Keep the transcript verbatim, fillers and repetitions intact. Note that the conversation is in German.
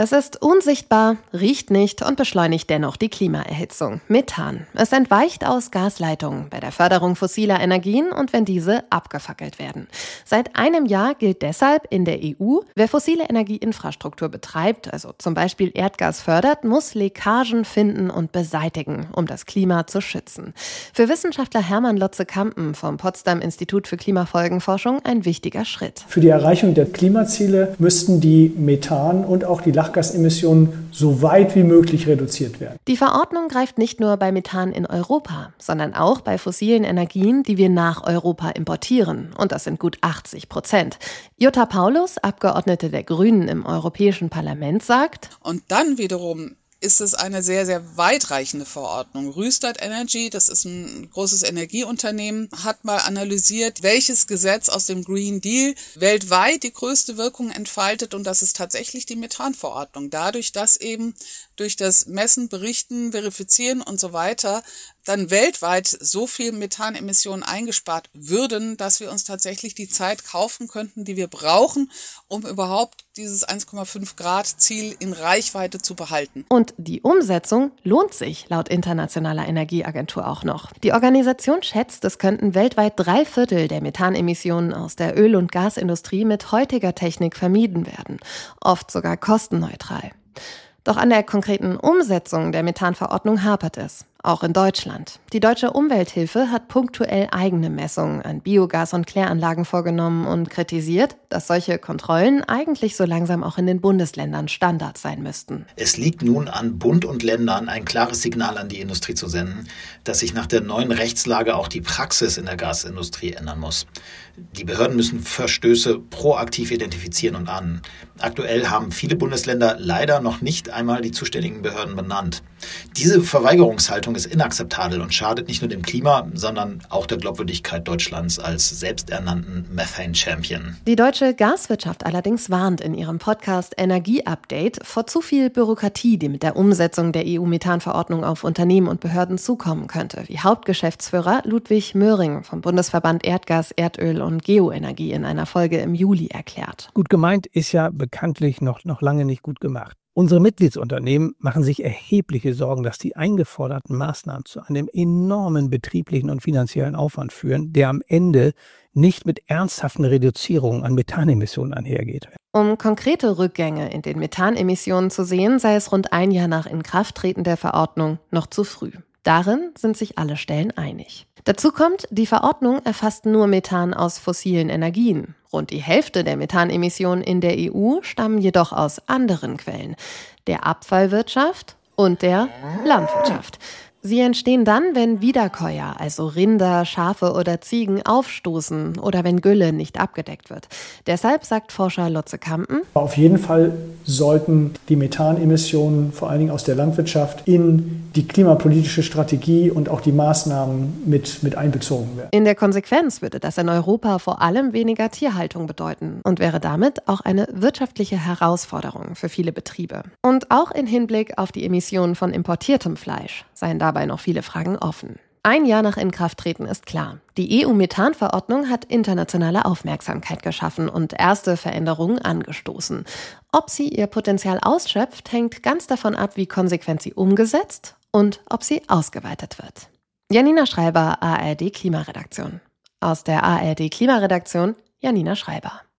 Es ist unsichtbar, riecht nicht und beschleunigt dennoch die Klimaerhitzung. Methan. Es entweicht aus Gasleitungen bei der Förderung fossiler Energien und wenn diese abgefackelt werden. Seit einem Jahr gilt deshalb in der E U, wer fossile Energieinfrastruktur betreibt, also zum Beispiel Erdgas fördert, muss Leckagen finden und beseitigen, um das Klima zu schützen. Für Wissenschaftler Hermann Lotze-Kampen vom Potsdam Institut für Klimafolgenforschung ein wichtiger Schritt. Für die Erreichung der Klimaziele müssten die Methan- und auch die Lachgasemissionen so weit wie möglich reduziert werden. Die Verordnung greift nicht nur bei Methan in Europa, sondern auch bei fossilen Energien, die wir nach Europa importieren. Und das sind gut achtzig Prozent. Jutta Paulus, Abgeordnete der Grünen im Europäischen Parlament, sagt: Und dann wiederum ist es eine sehr, sehr weitreichende Verordnung. Rystad Energy, das ist ein großes Energieunternehmen, hat mal analysiert, welches Gesetz aus dem Green Deal weltweit die größte Wirkung entfaltet, und das ist tatsächlich die Methanverordnung. Dadurch, dass eben durch das Messen, Berichten, Verifizieren und so weiter dann weltweit so viel Methanemissionen eingespart würden, dass wir uns tatsächlich die Zeit kaufen könnten, die wir brauchen, um überhaupt dieses eins Komma fünf Grad Ziel in Reichweite zu behalten. Und die Umsetzung lohnt sich laut Internationaler Energieagentur auch noch. Die Organisation schätzt, es könnten weltweit drei Viertel der Methanemissionen aus der Öl- und Gasindustrie mit heutiger Technik vermieden werden, oft sogar kostenneutral. Doch an der konkreten Umsetzung der Methanverordnung hapert es, auch in Deutschland. Die Deutsche Umwelthilfe hat punktuell eigene Messungen an Biogas- und Kläranlagen vorgenommen und kritisiert, dass solche Kontrollen eigentlich so langsam auch in den Bundesländern Standard sein müssten. Es liegt nun an Bund und Ländern, ein klares Signal an die Industrie zu senden, dass sich nach der neuen Rechtslage auch die Praxis in der Gasindustrie ändern muss. Die Behörden müssen Verstöße proaktiv identifizieren und ahnden. Aktuell haben viele Bundesländer leider noch nicht einmal die zuständigen Behörden benannt. Diese Verweigerungshaltung ist inakzeptabel und schadet nicht nur dem Klima, sondern auch der Glaubwürdigkeit Deutschlands als selbsternannten Methane-Champion. Die deutsche Gaswirtschaft allerdings warnt in ihrem Podcast Energie-Update vor zu viel Bürokratie, die mit der Umsetzung der E U-Methanverordnung auf Unternehmen und Behörden zukommen könnte, wie Hauptgeschäftsführer Ludwig Möhring vom Bundesverband Erdgas, Erdöl und Geoenergie in einer Folge im Juli erklärt. Gut gemeint ist ja bekanntlich noch, noch lange nicht gut gemacht. Unsere Mitgliedsunternehmen machen sich erhebliche Sorgen, dass die eingeforderten Maßnahmen zu einem enormen betrieblichen und finanziellen Aufwand führen, der am Ende nicht mit ernsthaften Reduzierungen an Methanemissionen einhergeht. Um konkrete Rückgänge in den Methanemissionen zu sehen, sei es rund ein Jahr nach Inkrafttreten der Verordnung noch zu früh. Darin sind sich alle Stellen einig. Dazu kommt, die Verordnung erfasst nur Methan aus fossilen Energien. Rund die Hälfte der Methanemissionen in der E U stammen jedoch aus anderen Quellen, der Abfallwirtschaft und der Landwirtschaft. Sie entstehen dann, wenn Wiederkäuer, also Rinder, Schafe oder Ziegen, aufstoßen oder wenn Gülle nicht abgedeckt wird. Deshalb sagt Forscher Lotze-Kampen: Auf jeden Fall sollten die Methanemissionen, vor allen Dingen aus der Landwirtschaft, in die klimapolitische Strategie und auch die Maßnahmen mit, mit einbezogen werden. In der Konsequenz würde das in Europa vor allem weniger Tierhaltung bedeuten und wäre damit auch eine wirtschaftliche Herausforderung für viele Betriebe. Und auch in Hinblick auf die Emissionen von importiertem Fleisch seien dabei noch viele Fragen offen. Ein Jahr nach Inkrafttreten ist klar, die E U-Methanverordnung hat internationale Aufmerksamkeit geschaffen und erste Veränderungen angestoßen. Ob sie ihr Potenzial ausschöpft, hängt ganz davon ab, wie konsequent sie umgesetzt und ob sie ausgeweitet wird. Janina Schreiber, A R D Klimaredaktion. Aus der A R D Klimaredaktion, Janina Schreiber.